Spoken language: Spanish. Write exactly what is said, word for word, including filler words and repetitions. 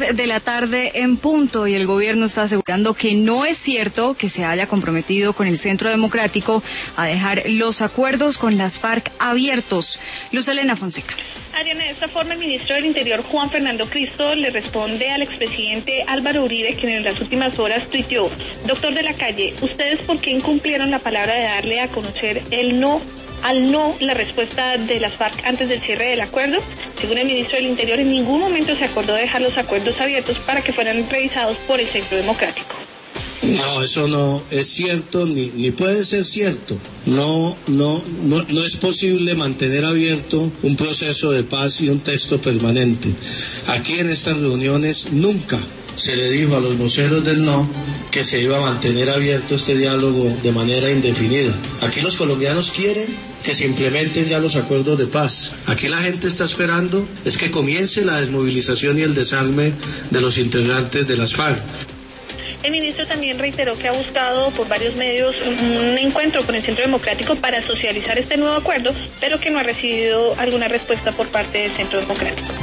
de la tarde en punto y el gobierno está asegurando que no es cierto que se haya comprometido con el Centro Democrático a dejar los acuerdos con las FARC abiertos. Luz Elena Fonseca. Ariana, de esta forma el ministro del Interior, Juan Fernando Cristo, le responde al expresidente Álvaro Uribe, quien en las últimas horas tuiteó: doctor de la calle, ¿ustedes por qué incumplieron la palabra de darle a conocer el no al no la respuesta de las FARC antes del cierre del acuerdo? Según el ministro del Interior, en ningún momento se acordó dejar los acuerdos abiertos para que fueran revisados por el Centro Democrático. No, eso no es cierto, ni, ni puede ser cierto. No, no, no, no es posible mantener abierto un proceso de paz y un texto permanente. Aquí en estas reuniones nunca se le dijo a los voceros del no que se iba a mantener abierto este diálogo de manera indefinida. Aquí los colombianos quieren que se implementen ya los acuerdos de paz. Aquí la gente está esperando es que comience la desmovilización y el desarme de los integrantes de las FARC. El ministro también reiteró que ha buscado por varios medios un encuentro con el Centro Democrático para socializar este nuevo acuerdo, pero que no ha recibido alguna respuesta por parte del Centro Democrático.